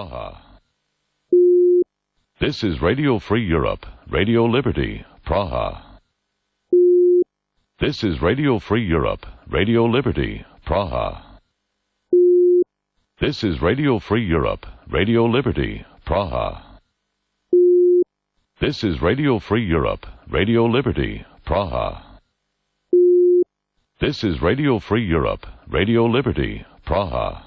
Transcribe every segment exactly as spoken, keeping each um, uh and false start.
Praha. This is Radio Free Europe, Radio Liberty, Praha. This is Radio Free Europe, Radio Liberty, Praha. This is Radio Free Europe, Radio Liberty, Praha. This is Radio Free Europe, Radio Liberty, Praha. This is Radio Free Europe, Radio Liberty, Praha.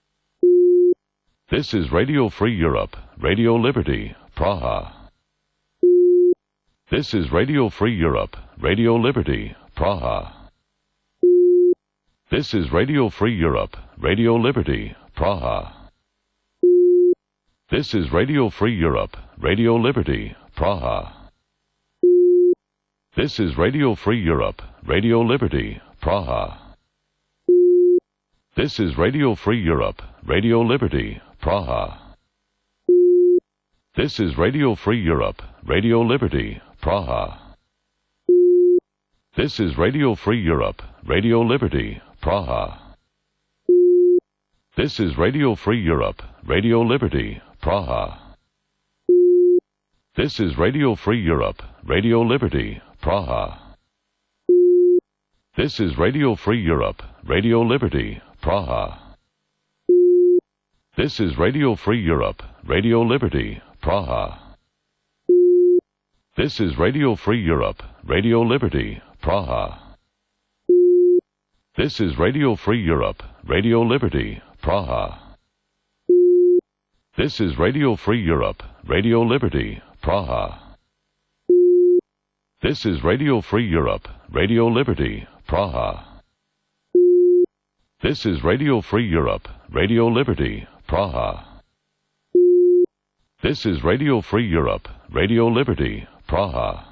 This is Radio Free Europe, Radio Liberty, Praha. This is Radio Free Europe, Radio Liberty, Praha. This is Radio Free Europe, Radio Liberty, Praha. This is Radio Free Europe, Radio Liberty, Praha. This is Radio Free Europe, Radio Liberty, Praha. This is Radio Free Europe, Radio Liberty, Praha. This is Radio Free Europe, Radio Liberty, Praha. This is Radio Free Europe, Radio Liberty, Praha. This is Radio Free Europe, Radio Liberty, Praha. This is Radio Free Europe, Radio Liberty, Praha. This is Radio Free Europe, Radio Liberty, Praha. This is Radio Free Europe, Radio Liberty, Praha. This is Radio Free Europe, Radio Liberty, Praha. This is Radio Free Europe, Radio Liberty, Praha. This is Radio Free Europe, Radio Liberty, Praha. This is Radio Free Europe, Radio Liberty, Praha. This is Radio Free Europe, Radio Liberty, Praha. This is Radio Free Europe, Radio Liberty, Praha.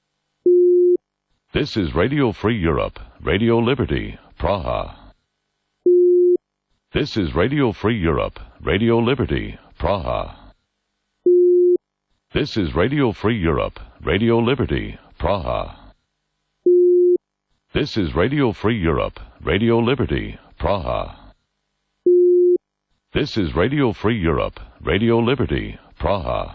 This is Radio Free Europe, Radio Liberty, Praha. This is Radio Free Europe, Radio Liberty, Praha. This is Radio Free Europe, Radio Liberty, Praha. This is Radio Free Europe, Radio Liberty, Praha. This is Radio Free Europe, Radio Liberty, Praha.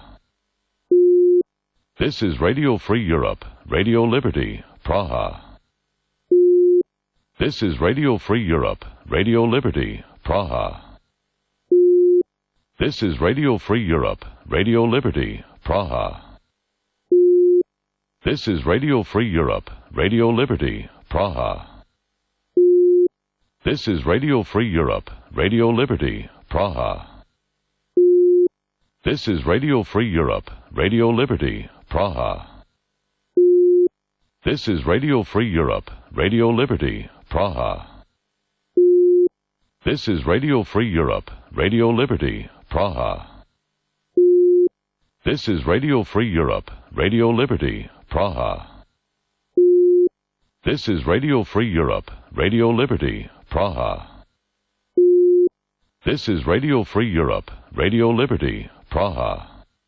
This is Radio Free Europe, Radio Liberty, Praha. This is Radio Free Europe, Radio Liberty, Praha. This is Radio Free Europe, Radio Liberty, Praha. This is Radio Free Europe, Radio Liberty, Praha. This is Radio Free Europe, Radio Liberty, Praha. This is Radio Free Europe, Radio Liberty, Praha. This is Radio Free Europe, Radio Liberty, Praha. This is Radio Free Europe, Radio Liberty, Praha. This is Radio Free Europe, Radio Liberty, Praha. This is Radio Free Europe, Radio Liberty, Praha. This is Radio Free Europe, Radio Liberty, Praha.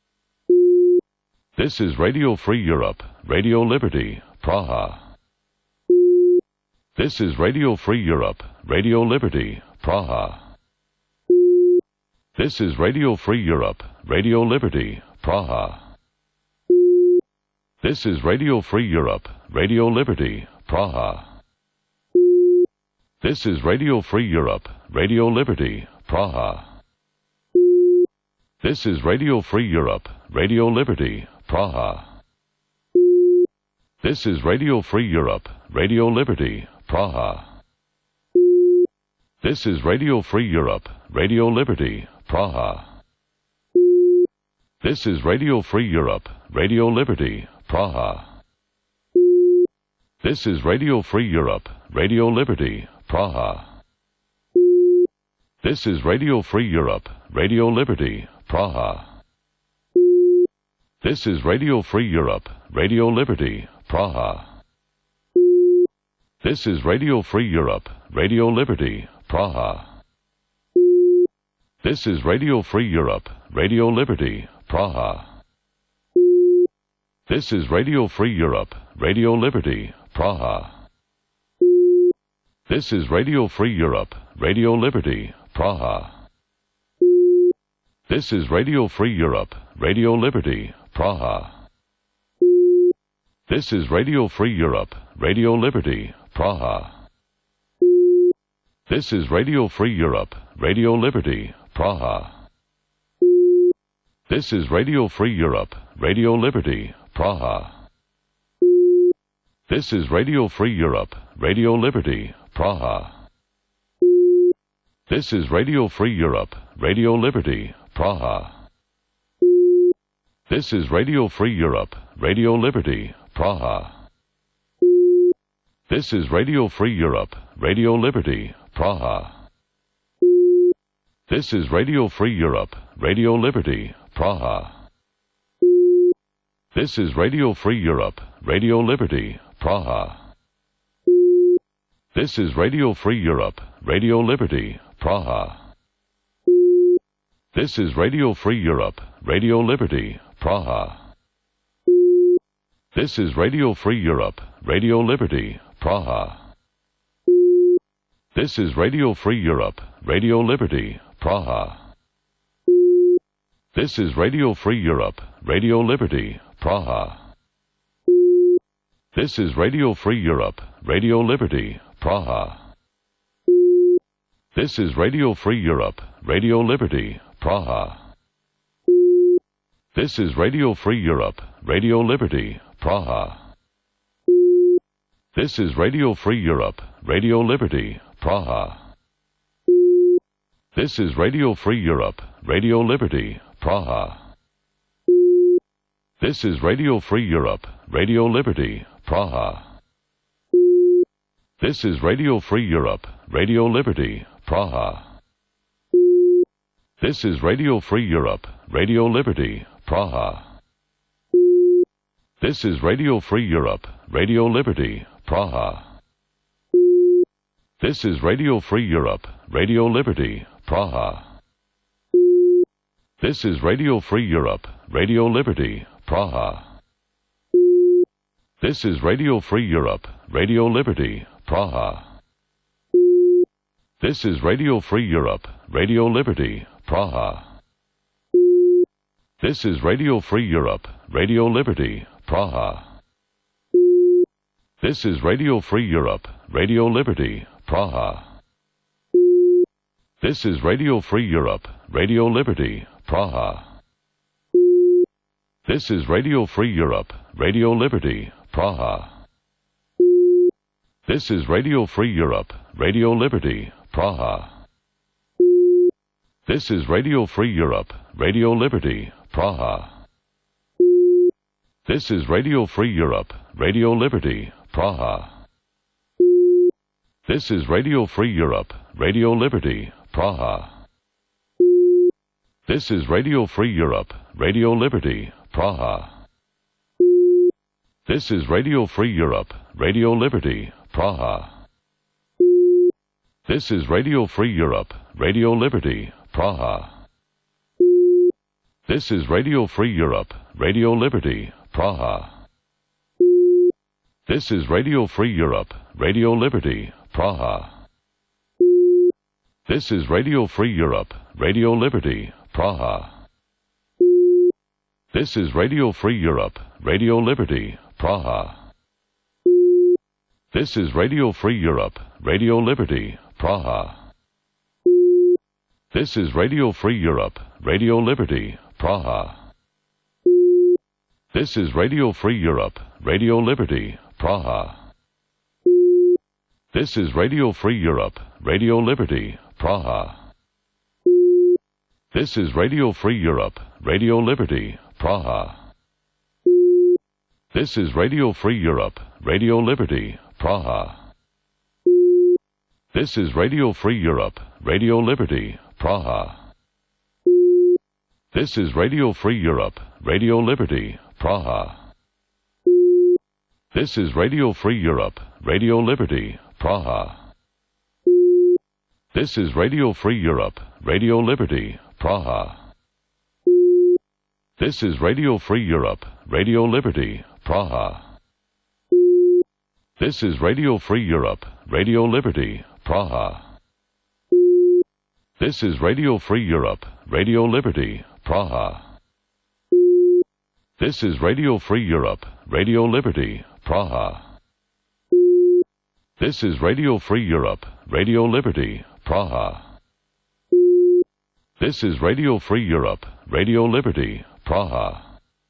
This is Radio Free Europe, Radio Liberty, Praha. This is Radio Free Europe, Radio Liberty, Praha. This is Radio Free Europe, Radio Liberty, Praha. This is Radio Free Europe, Radio Liberty, Praha. This is Radio Free Europe, Radio Liberty, Praha. This is Radio Free Europe, Radio Liberty, Praha. This is Radio Free Europe, Radio Liberty, Praha. This is Radio Free Europe, Radio Liberty, Praha. This is Radio Free Europe, Radio Liberty, Praha. This is Radio Free Europe, Radio Liberty, Praha. This is Radio Free Europe, Radio Liberty, Praha. This is Radio Free Europe, Radio Liberty, Praha. This is Radio Free Europe, Radio Liberty, Praha. This is Radio Free Europe, Radio Liberty, Praha. This is Radio Free Europe, Radio Liberty, Praha. This is Radio Free Europe, Radio Liberty, Praha. This is Radio Free Europe, Radio Liberty, Praha. This is Radio Free Europe, Radio Liberty, Praha. This is Radio Free Europe, Radio Liberty, Praha. This is Radio Free Europe, Radio Liberty, Praha. This is Radio Free Europe, Radio Liberty, Praha. This is Radio Free Europe, Radio Liberty, Praha. This is Radio Free Europe, Radio Liberty, Praha. This is Radio Free Europe, Radio Liberty, Praha. This is Radio Free Europe, Radio Liberty, Praha. This is Radio Free Europe, Radio Liberty, Praha. This is Radio Free Europe, Radio Liberty, Praha. This is Radio Free Europe, Radio Liberty, Praha. This is Radio Free Europe, Radio Liberty, Praha. This is Radio Free Europe, Radio Liberty, Praha. This is Radio Free Europe, Radio Liberty, Praha. This is Radio Free Europe, Radio Liberty, Praha. This is Radio Free Europe, Radio Liberty, Praha. This is Radio Free Europe, Radio Liberty, Praha. This is Radio Free Europe, Radio Liberty, Praha. This is Radio Free Europe, Radio Liberty, Praha. This is Radio Free Europe, Radio Liberty, Praha. This is Radio Free Europe, Radio Liberty, Praha. This is Radio Free Europe, Radio Liberty, Praha. This is Radio Free Europe, Radio Liberty, Praha. This is Radio Free Europe, Radio Liberty, Praha. This is Radio Free Europe, Radio Liberty, Praha. This is Radio Free Europe, Radio Liberty, Praha. This is Radio Free Europe, Radio Liberty, Praha. This is Radio Free Europe, Radio Liberty, Praha. This is Radio Free Europe, Radio Liberty, Praha. This is Radio Free Europe, Radio Liberty, Praha. This is Radio Free Europe, Radio Liberty, Praha. This is Radio Free Europe, Radio Liberty, Praha. This is Radio Free Europe, Radio Liberty, Praha. This is Radio Free Europe, Radio Liberty, Praha. This is Radio Free Europe, Radio Liberty, Praha. This is Radio Free Europe, Radio Liberty, Praha. This is Radio Free Europe, Radio Liberty, Praha. This is Radio Free Europe, Radio Liberty, Praha. This is Radio Free Europe, Radio Liberty, Praha. This is Radio Free Europe, Radio Liberty, Praha. This is Radio Free Europe, Radio Liberty, Praha. This is Radio Free Europe, Radio Liberty, Praha. This is Radio Free Europe, Radio Liberty, Praha. This is Radio Free Europe, Radio Liberty, Praha. This is Radio Free Europe, Radio Liberty, Praha. This is Radio Free Europe, Radio Liberty, Praha. This is Radio Free Europe, Radio Liberty, Praha. This is Radio Free Europe, Radio Liberty, Praha. This is Radio Free Europe, Radio Liberty, Praha. This is Radio Free Europe, Radio Liberty, Praha. This is Radio Free Europe, Radio Liberty, Praha. This is Radio Free Europe, Radio Liberty, Praha. This is Radio Free Europe, Radio Liberty, Praha. This is Radio Free Europe, Radio Liberty, Praha. This is Radio Free Europe, Radio Liberty, Praha. This is Radio Free Europe, Radio Liberty, Praha. This is Radio Free Europe, Radio Liberty, Praha. This is Radio Free Europe, Radio Liberty, Praha.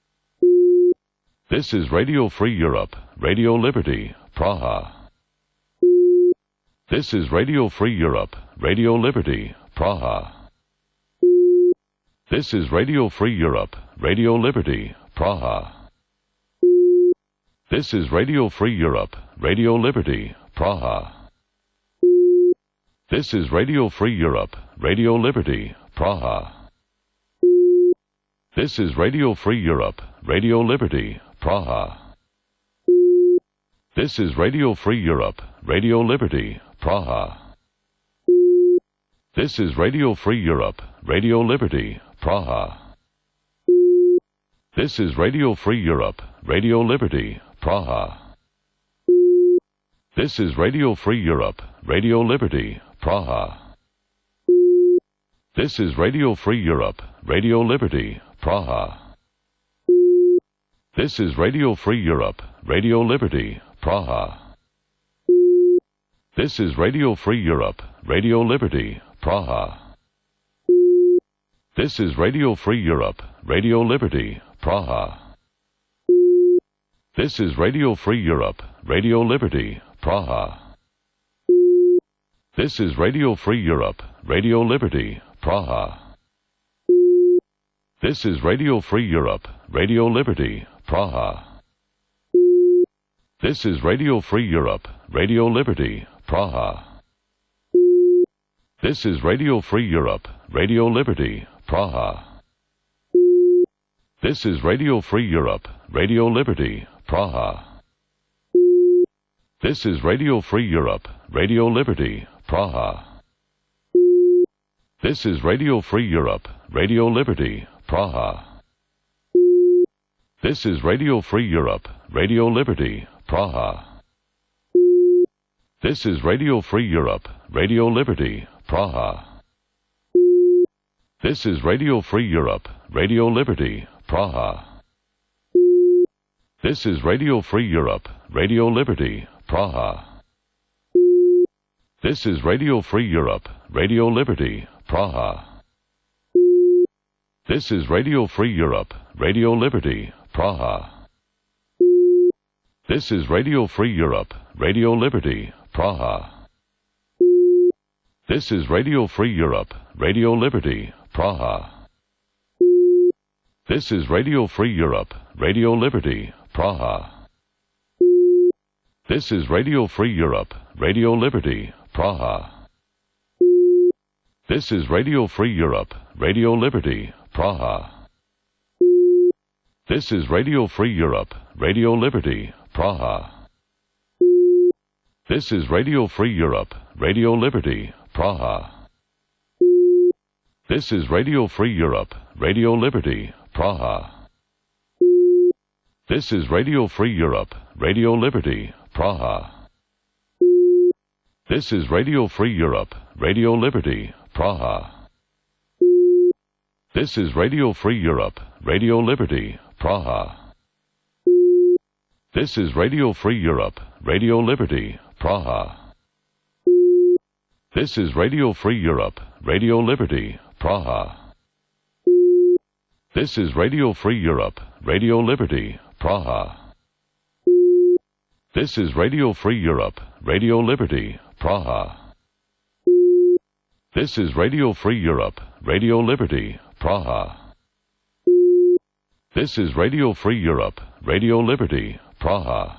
This is Radio Free Europe, Radio Liberty, Praha. This is Radio Free Europe, Radio Liberty, Praha. This is Radio Free Europe, Radio Liberty, Praha. This is Radio Free Europe, Radio Liberty, Praha. This is Radio Free Europe, Radio Liberty, Praha. This is Radio Free Europe, Radio Liberty, Praha. This is Radio Free Europe, Radio Liberty, Praha. This is Radio Free Europe, Radio Liberty, Praha. This is Radio Free Europe, Radio Liberty, Praha. This is Radio Free Europe, Radio Liberty, Praha. This is Radio Free Europe, Radio Liberty, Praha. This is Radio Free Europe, Radio Liberty, Praha. This is Radio Free Europe, Radio Liberty, Praha. This is Radio Free Europe, Radio Liberty, Praha. This is Radio Free Europe, Radio Liberty, Praha. This is Radio Free Europe, Radio Liberty, Praha. This is Radio Free Europe, Radio Liberty, Praha. This is Radio Free Europe, Radio Liberty, Praha. This is Radio Free Europe, Radio Liberty, Praha. This is Radio Free Europe, Radio Liberty, Praha. This is Radio Free Europe, Radio Liberty, Praha. This is Radio Free Europe, Radio Liberty, Praha. This is Radio Free Europe, Radio Liberty, Praha. This is Radio Free Europe, Radio Liberty, Praha. This is Radio Free Europe, Radio Liberty, Praha. This is Radio Free Europe, Radio Liberty, Praha. This is Radio Free Europe, Radio Liberty, Praha. This is Radio Free Europe, Radio Liberty, Praha. This is Radio Free Europe, Radio Liberty, Praha. This is Radio Free Europe, Radio Liberty, Praha. This is Radio Free Europe, Radio Liberty, Praha. This is Radio Free Europe, Radio Liberty, Praha. This is Radio Free Europe, Radio Liberty, Praha. This is Radio Free Europe, Radio Liberty, Praha. This is Radio Free Europe, Radio Liberty, Praha. This is Radio Free Europe, Radio Liberty, Praha. This is Radio Free Europe, Radio Liberty, Praha. This is Radio Free Europe, Radio Liberty, Praha. This is Radio Free Europe, Radio Liberty, Praha. This is Radio Free Europe, Radio Liberty, Praha. This is Radio Free Europe, Radio Liberty, Praha. This is Radio Free Europe, Radio Liberty, Praha. This is Radio Free Europe, Radio Liberty, Praha. This is Radio Free Europe, Radio Liberty, Praha. This is Radio Free Europe, Radio Liberty, Praha.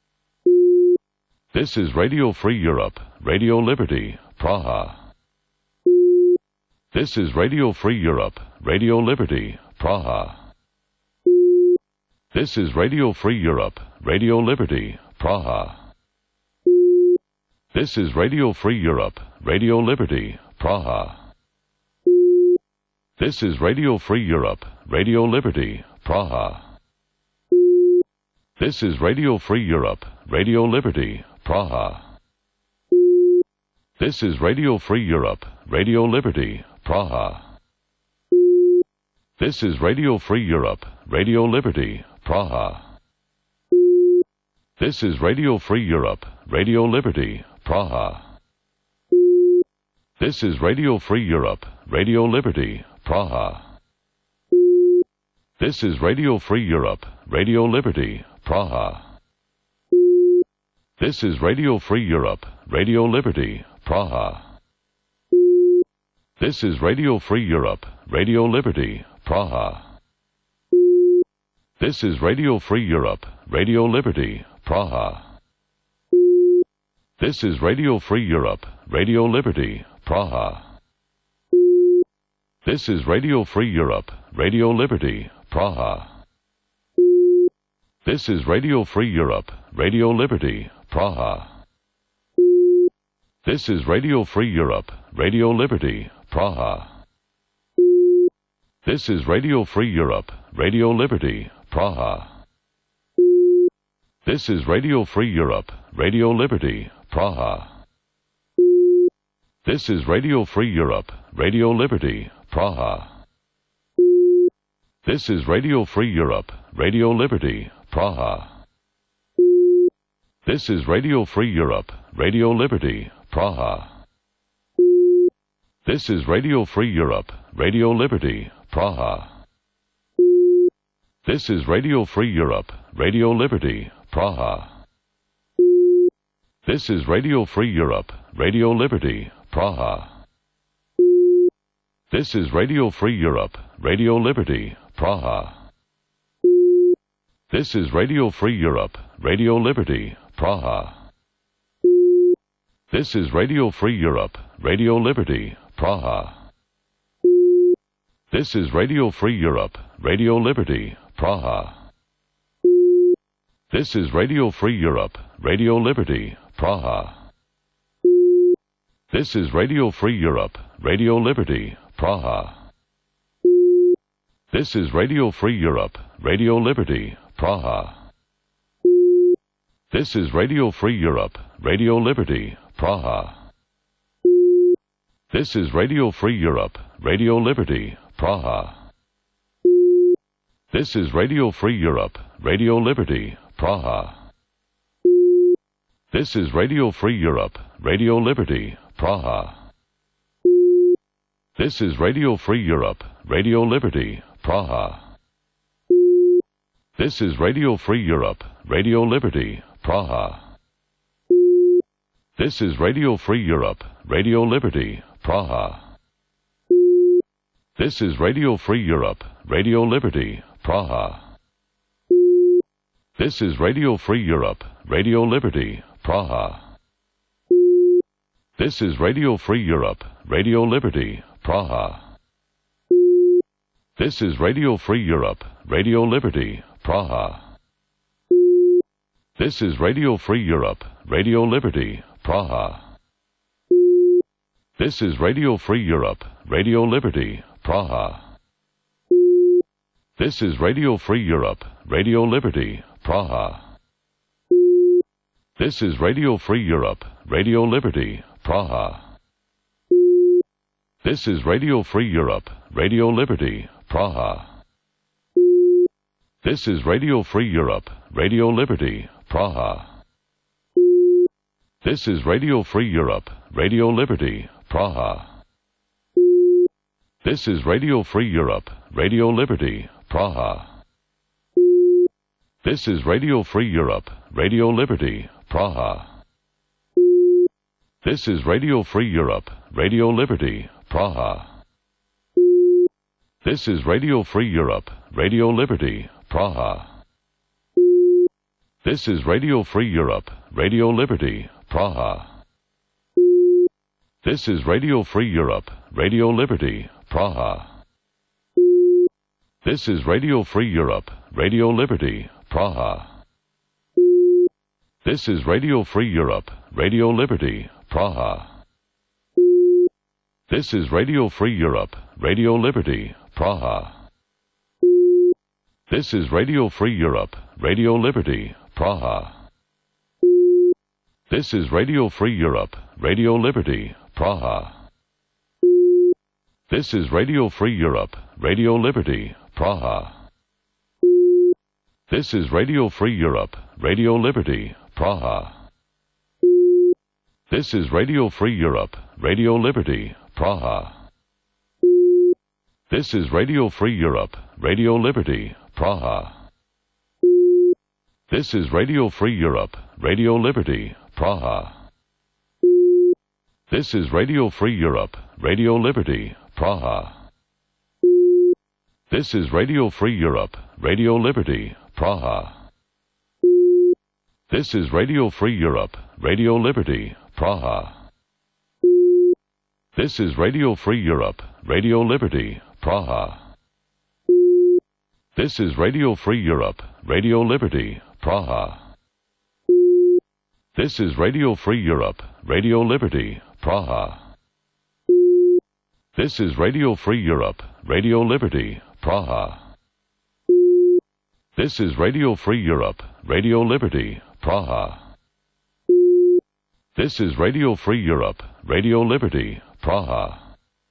This is Radio Free Europe, Radio Liberty, Praha. This is Radio Free Europe, Radio Liberty, Praha. This is Radio Free Europe, Radio Liberty, Praha. This is Radio Free Europe, Radio Liberty, Praha. This is Radio Free Europe, Radio Liberty, Praha. This is Radio Free Europe, Radio Liberty, Praha. This is Radio Free Europe, Radio Liberty, Praha. This is Radio Free Europe, Radio Liberty, Praha. This is Radio Free Europe, Radio Liberty, Praha. This is Radio Free Europe, Radio Liberty, Praha. This is Radio Free Europe, Radio Liberty, Praha. This is Radio Free Europe, Radio Liberty, Praha. This is Radio Free Europe, Radio Liberty, Praha. This is Radio Free Europe, Radio Liberty, Praha. This is Radio Free Europe, Radio Liberty, Praha. This is Radio Free Europe, Radio Liberty, Praha. This is Radio Free Europe, Radio Liberty, Praha. This is Radio Free Europe, Radio Liberty, Praha. This is Radio Free Europe, Radio Liberty, Praha. This is Radio Free Europe, Radio Liberty, Praha. This is Radio Free Europe, Radio Liberty, Praha. This is Radio Free Europe, Radio Liberty, Praha. This is Radio Free Europe, Radio Liberty, Praha. This is Radio Free Europe, Radio Liberty, Praha. This is Radio Free Europe, Radio Liberty, Praha. This is Radio Free Europe, Radio Liberty, Praha. This is Radio Free Europe, Radio Liberty, Praha. This is Radio Free Europe, Radio Liberty, Praha. This is Radio Free Europe, Radio Liberty, Praha. This is Radio Free Europe, Radio Liberty, Praha. This is Radio Free Europe, Radio Liberty, Praha. This is Radio Free Europe, Radio Liberty, Praha. This is Radio Free Europe, Radio Liberty, Praha. This is Radio Free Europe, Radio Liberty, Praha. This is Radio Free Europe, Radio Liberty, Praha. This is Radio Free Europe, Radio Liberty, Praha. This is Radio Free Europe, Radio Liberty, Praha. This is Radio Free Europe, Radio Liberty, Praha. This is Radio Free Europe, Radio Liberty, Praha. This is Radio Free Europe, Radio Liberty, Praha. This is Radio Free Europe, Radio Liberty, Praha. This is Radio Free Europe, Radio Liberty, Praha. This is Radio Free Europe, Radio Liberty, Praha. This is Radio Free Europe, Radio Liberty, Praha. This is Radio Free Europe, Radio Liberty, Praha. This is Radio Free Europe, Radio Liberty, Praha. This is Radio Free Europe, Radio Liberty, Praha. This is Radio Free Europe, Radio Liberty, Praha. This is Radio Free Europe, Radio Liberty, Praha. This is Radio Free Europe, Radio Liberty, Praha. This is Radio Free Europe, Radio Liberty, Praha. This is Radio Free Europe, Radio Liberty, Praha. This is Radio Free Europe, Radio Liberty, Praha. This is Radio Free Europe, Radio Liberty, Praha. This is Radio Free Europe, Radio Liberty, Praha. This is Radio Free Europe, Radio Liberty, Praha. This is Radio Free Europe, Radio Liberty, Praha. This is Radio Free Europe, Radio Liberty, Praha. This is Radio Free Europe, Radio Liberty, Praha. This is Radio Free Europe, Radio Liberty, Praha. This is Radio Free Europe, Radio Liberty, Praha. This is Radio Free Europe, Radio Liberty, Praha. This is Radio Free Europe, Radio Liberty, Praha. This is Radio Free Europe, Radio Liberty, Praha. This is Radio Free Europe, Radio Liberty, Praha. This is Radio Free Europe, Radio Liberty, Praha. This is Radio Free Europe, Radio Liberty, Praha. This is Radio Free Europe, Radio Liberty, Praha. This is Radio Free Europe, Radio Liberty, Praha. This is Radio Free Europe, Radio Liberty, Praha. This is Radio Free Europe, Radio Liberty, Praha. This is Radio Free Europe, Radio Liberty, Praha. This is Radio Free Europe, Radio Liberty, Praha. This is Radio Free Europe, Radio Liberty, Praha. This is Radio Free Europe, Radio Liberty, Praha. This is Radio Free Europe, Radio Liberty, Praha.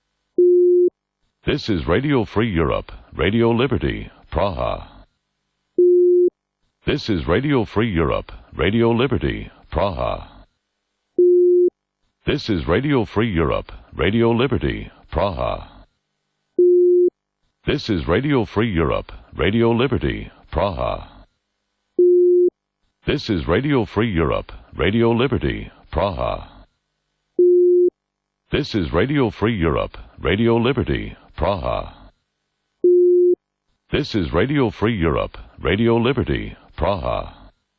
This is Radio Free Europe, Radio Liberty, Praha. This is Radio Free Europe, Radio Liberty, Praha. This is Radio Free Europe, Radio Liberty, Praha. This is Radio Free Europe, Radio Liberty, Praha. This is Radio Free Europe, Radio Liberty, Praha. This is Radio Free Europe, Radio Liberty, Praha. This is Radio Free Europe, Radio Liberty, Praha.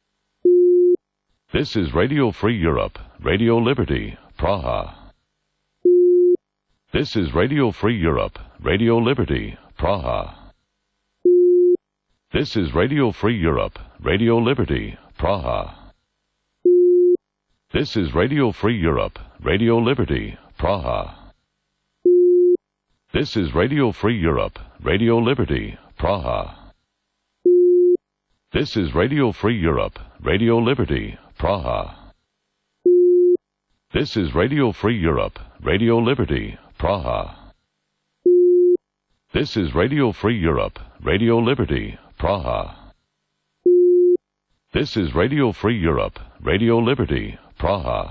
This is Radio Free Europe, Radio Liberty, Praha. This is Radio Free Europe, Radio Liberty, Praha. This is Radio Free Europe, Radio Liberty, Praha. This is Radio Free Europe, Radio Liberty, Praha. This is Radio Free Europe, Radio Liberty, Praha. This is Radio Free Europe, Radio Liberty, Praha. This is Radio Free Europe, Radio Liberty, Praha. This is Radio Free Europe, Radio Liberty, Praha. This is Radio Free Europe, Radio Liberty, Praha.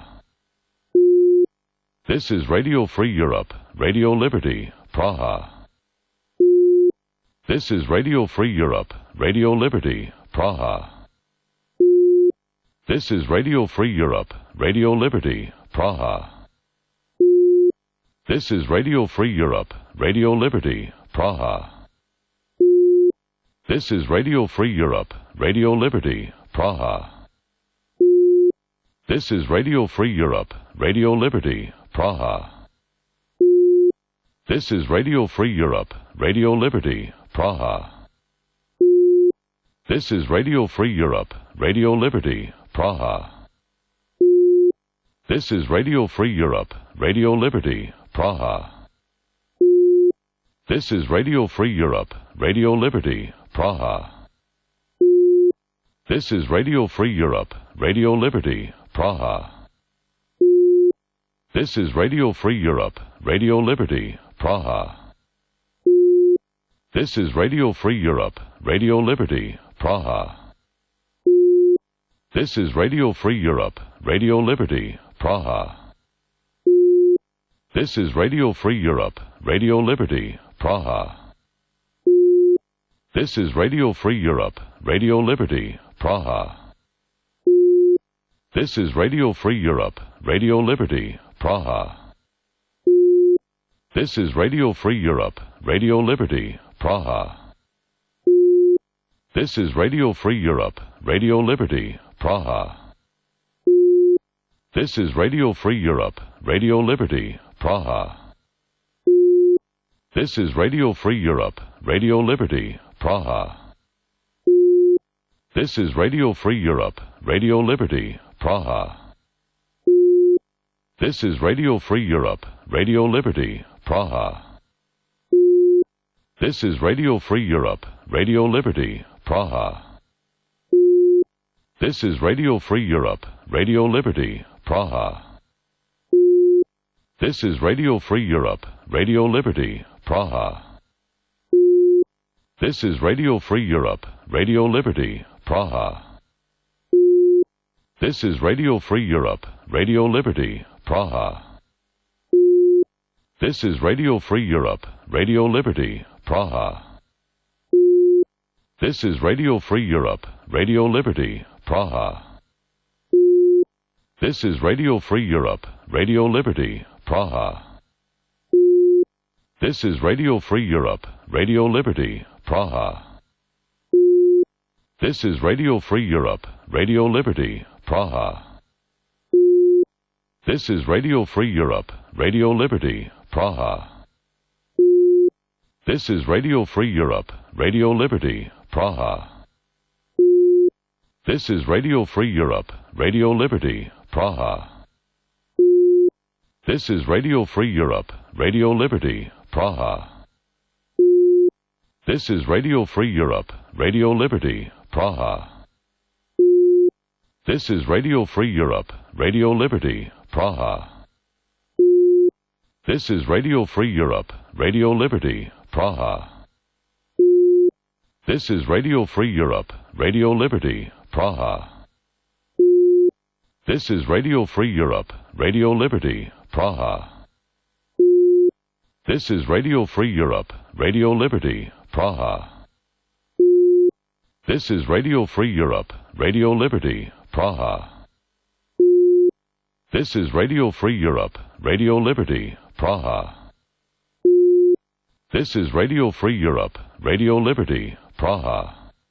This is Radio Free Europe, Radio Liberty, Praha. This is Radio Free Europe, Radio Liberty, Praha. This is Radio Free Europe, Radio Liberty, Praha. This is Radio Free Europe, Radio Liberty, Praha. This is Radio Free Europe, Radio Liberty, Praha. This is Radio Free Europe, Radio Liberty, Praha. This is Radio Free Europe, Radio Liberty, Praha. This is Radio Free Europe, Radio Liberty, Praha. This is Radio Free Europe, Radio Liberty, Praha. This is Radio Free Europe, Radio Liberty, Praha. This is Radio Free Europe, Radio Liberty, Praha. This is Radio Free Europe, Radio Liberty, Praha. This is Radio Free Europe, Radio Liberty, Praha. This is Radio Free Europe, Radio Liberty, Praha. This is Radio Free Europe, Radio Liberty, Praha. This is Radio Free Europe, Radio Liberty, Praha. This is Radio Free Europe, Radio Liberty, Praha. This is Radio Free Europe, Radio Liberty, Praha. This is Radio Free Europe, Radio Liberty, Praha. This is Radio Free Europe, Radio Liberty, Praha. This is Radio Free Europe, Radio Liberty, Praha. This is Radio Free Europe, Radio Liberty, Praha. This is Radio Free Europe, Radio Liberty, Praha. This is Radio Free Europe, Radio Liberty, Praha. This is Radio Free Europe, Radio Liberty, Praha. This is Radio Free Europe, Radio Liberty, Praha. This is Radio Free Europe, Radio Liberty, Praha. This is Radio Free Europe, Radio Liberty, Praha. This is Radio Free Europe, Radio Liberty, Praha. This is Radio Free Europe, Radio Liberty, Praha. This is Radio Free Europe, Radio Liberty, Praha. This is Radio Free Europe, Radio Liberty, Praha. This is Radio Free Europe, Radio Liberty, Praha. This is Radio Free Europe, Radio Liberty, Praha. This is Radio Free Europe, Radio Liberty, Praha. This is Radio Free Europe, Radio Liberty, Praha. This is Radio Free Europe, Radio Liberty, Praha. This is Radio Free Europe, Radio Liberty, Praha. This is Radio Free Europe, Radio Liberty, Praha. This is Radio Free Europe, Radio Liberty, Praha. This is Radio Free Europe, Radio Liberty, Praha. This is Radio Free Europe, Radio Liberty, Praha. This is Radio Free Europe, Radio Liberty, Praha. This is Radio Free Europe, Radio Liberty, Praha. This is Radio Free Europe, Radio Liberty, Praha. This is Radio Free Europe, Radio Liberty, Praha.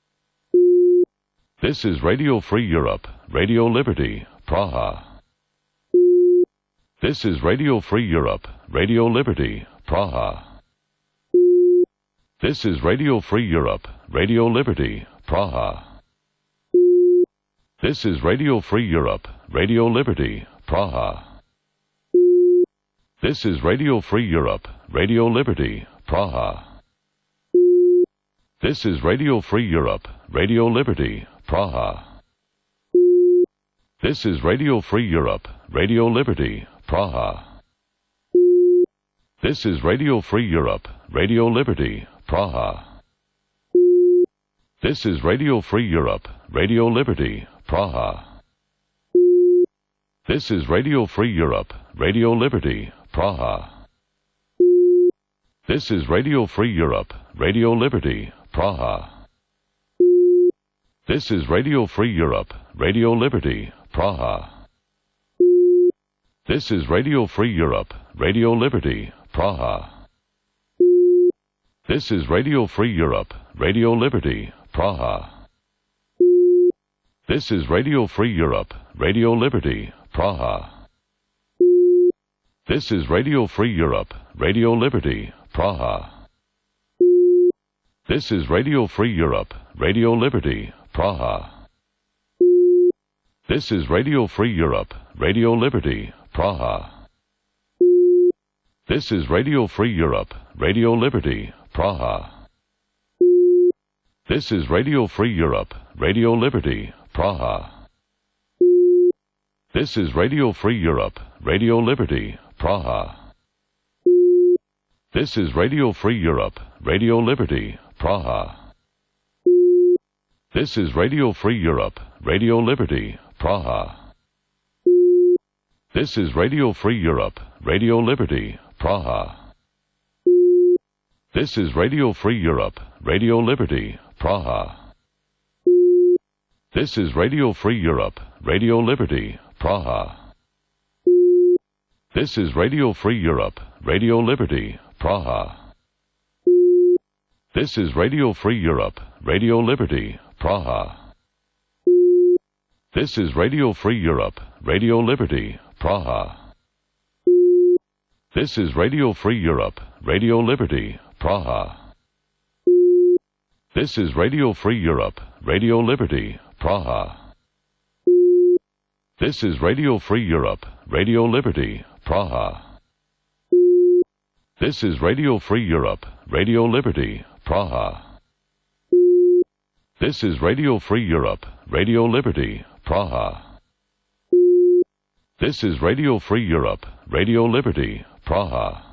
This is Radio Free Europe, Radio Liberty, Praha. This is Radio Free Europe, Radio Liberty, Praha. This is Radio Free Europe, Radio Liberty, Praha. This is Radio Free Europe, Radio Liberty, Praha. This is Radio Free Europe, Radio Liberty, Praha. This is Radio Free Europe, Radio Liberty, Praha. This is Radio Free Europe, Radio Liberty, Praha. This is Radio Free Europe, Radio Liberty, Praha. This is Radio Free Europe, Radio Liberty, Praha. This is Radio Free Europe, Radio Liberty, Praha. This is Radio Free Europe, Radio Liberty, Praha. This is Radio Free Europe, Radio Liberty, Praha. This is Radio Free Europe, Radio Liberty, Praha. This is Radio Free Europe, Radio Liberty, Praha. This is Radio Free Europe, Radio Liberty, Praha. This is Radio Free Europe, Radio Liberty, Praha. This is Radio Free Europe, Radio Liberty, Praha. This is Radio Free Europe, Radio Liberty, Praha. This is Radio Free Europe, Radio Liberty, Praha. This is Radio Free Europe, Radio Liberty, Praha. This is Radio Free Europe, Radio Liberty, Praha. This is Radio Free Europe, Radio Liberty, Praha. This is Radio Free Europe, Radio Liberty, Praha. This is Radio Free Europe, Radio Liberty, Praha. This is Radio Free Europe, Radio Liberty, Praha. This is Radio Free Europe, Radio Liberty, Praha. This is Radio Free Europe, Radio Liberty, Praha. This is Radio Free Europe, Radio Liberty, Praha. This is Radio Free Europe, Radio Liberty, Praha. This is Radio Free Europe, Radio Liberty, Praha. This is Radio Free Europe, Radio Liberty, Praha. This is Radio Free Europe, Radio Liberty, Praha. This is Radio Free Europe, Radio Liberty, Praha. This is Radio Free Europe, Radio Liberty, Praha. This is Radio Free Europe, Radio Liberty, Praha.